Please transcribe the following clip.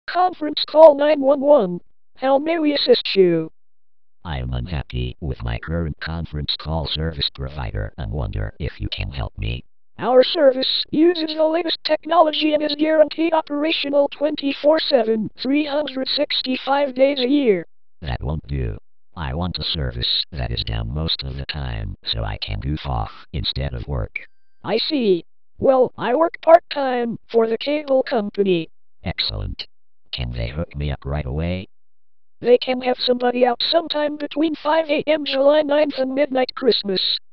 Conference call 911. How may we assist you? I'm unhappy with my current conference call service provider and wonder if you can help me. Our service uses the latest technology and is guaranteed operational 24/7, 365 days a year. That won't do. I want a service that is down most of the time so I can goof off instead of work. I see. Well, I work part-time for the cable company. Excellent. Can they hook me up right away? They can have somebody out sometime between 5 a.m. July 9th and midnight Christmas.